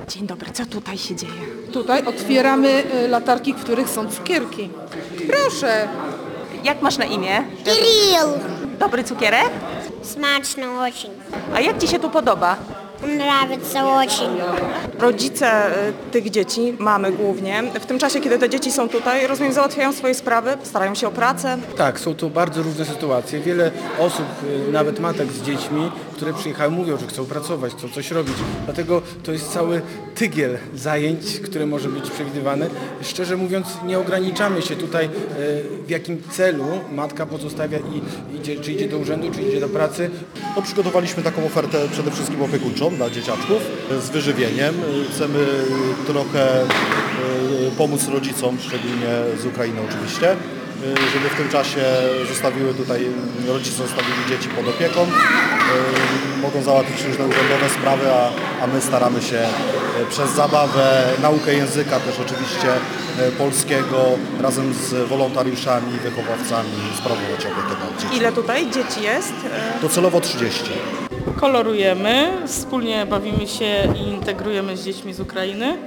Dzień dobry, co tutaj się dzieje? Tutaj otwieramy latarki, w których są cukierki. Proszę. Jak masz na imię? Кирилл. Dobry cukierek? Смачно очень. A jak Ci się tu podoba? Нравится очень. Rodzice tych dzieci, mamy głównie, w tym czasie, kiedy te dzieci są tutaj, rozumiem, załatwiają swoje sprawy, starają się o pracę. Tak, są to bardzo różne sytuacje. Wiele osób, nawet matek z dziećmi, które przyjechały, mówią, że chcą pracować, chcą coś robić. Dlatego to jest cały tygiel zajęć, które może być przewidywane. Szczerze mówiąc, nie ograniczamy się tutaj, w jakim celu matka pozostawia i idzie, czy idzie do urzędu, czy idzie do pracy. No, przygotowaliśmy taką ofertę przede wszystkim opiekuńczą dla dzieciaczków z wyżywieniem. Chcemy trochę pomóc rodzicom, szczególnie z Ukrainy oczywiście, żeby w tym czasie rodzice zostawili dzieci pod opieką. Mogą załatwić różne urzędowe sprawy, a my staramy się przez zabawę, naukę języka też oczywiście polskiego, razem z wolontariuszami, wychowawcami sprawować opiekę nad dziećmi. Ile tutaj dzieci jest? Docelowo 30. Kolorujemy, wspólnie bawimy się i integrujemy z dziećmi z Ukrainy.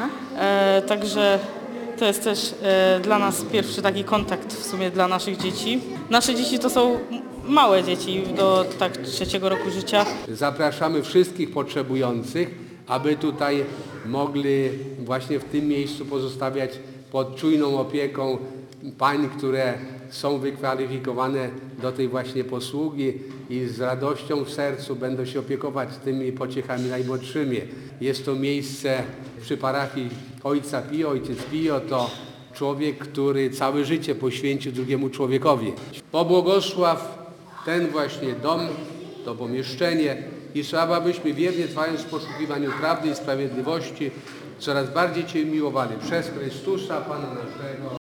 Także to jest też dla nas pierwszy taki kontakt w sumie dla naszych dzieci. Nasze dzieci to są małe dzieci do tak 3. roku życia. Zapraszamy wszystkich potrzebujących, aby tutaj mogli właśnie w tym miejscu pozostawiać pod czujną opieką pań, które są wykwalifikowane do tej właśnie posługi i z radością w sercu będą się opiekować tymi pociechami najmłodszymi. Jest to miejsce przy parafii Ojca Pio. Ojciec Pio to człowiek, który całe życie poświęcił drugiemu człowiekowi. Pobłogosław ten właśnie dom, to pomieszczenie i sprawa, abyśmy wiernie trwając w poszukiwaniu prawdy i sprawiedliwości coraz bardziej Cię miłowali przez Chrystusa Pana naszego.